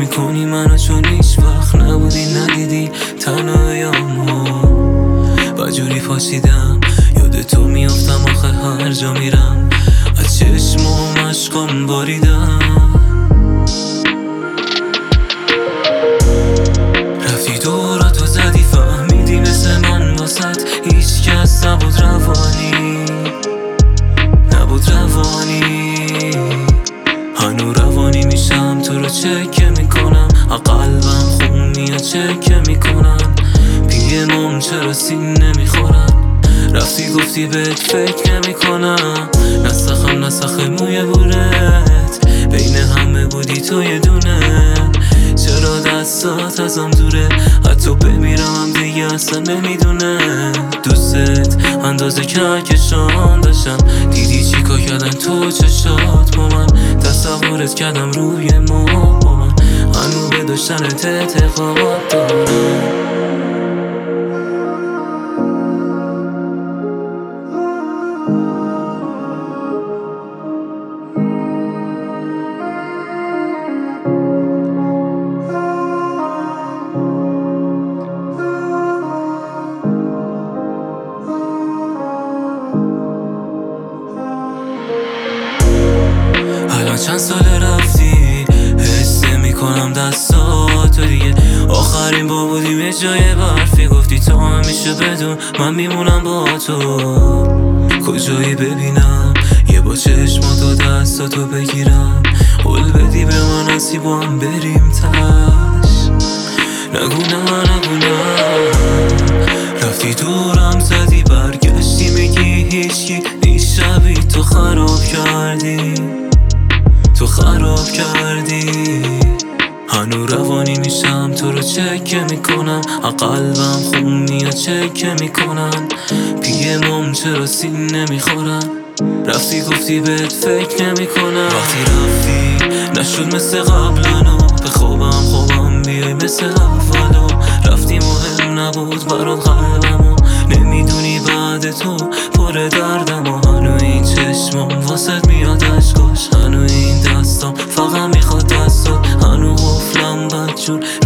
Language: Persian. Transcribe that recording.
میکنی منو چون هیچ وقت نبودی ندیدی تنهاییامو و جوری پاشیدم یاد تو میافتم آخه هر جا میرم از چشم و مشقام باریدم رفتی دوراتو زدی فهمیدی مثل من واسد هیچ کس نبود روانی هنو روانی میشم تو رو چکه میکنم قلبم خون میاد چکه میکنم پیمام چرا سین نمیخورم رفتی گفتی بهت فکر نمیکنم نسخ موی بورت بین همه بودی تو یه دونه چرا دستات ازم دوره حتی بمیرم هم دیگه اصلا نمیدونه دوست اندازه کهکشان داشتم دیدی چیکار کردن تو چشات با من تصورت کردم روی ما با من هنو به داشتنت اعتقاد دارم چند سال رفتی حس نمی‌کنم دستاتو دیگه آخرین با بودیم یه جای برفی گفتی تو همیشه بدون من میمونم با تو کجایی ببینم یه با چشماتو دستاتو بگیرم قول بدی به من هستی با هم بریم تش نگو نه رفتی دورم زدی برگشتی میگی هیچکی دیشبی تو خراب کردی هنو روانی میشم تو رو چکه میکنم قلبم خون میاد چکه میکنم پیمام چرا سین نمیخورم رفتی گفتی بهت فکر نمیکنم وقتی رفتی نشد مثل قبلنو به خوابم بیای مثل اولو رفتی مهم نبود برات قلبمو نمیدونی بعد تو پر دردم و هنو این چشمام واسد میاد اشکاش هنو این دستام فقط میخواد دستات هنو قفلم بدجور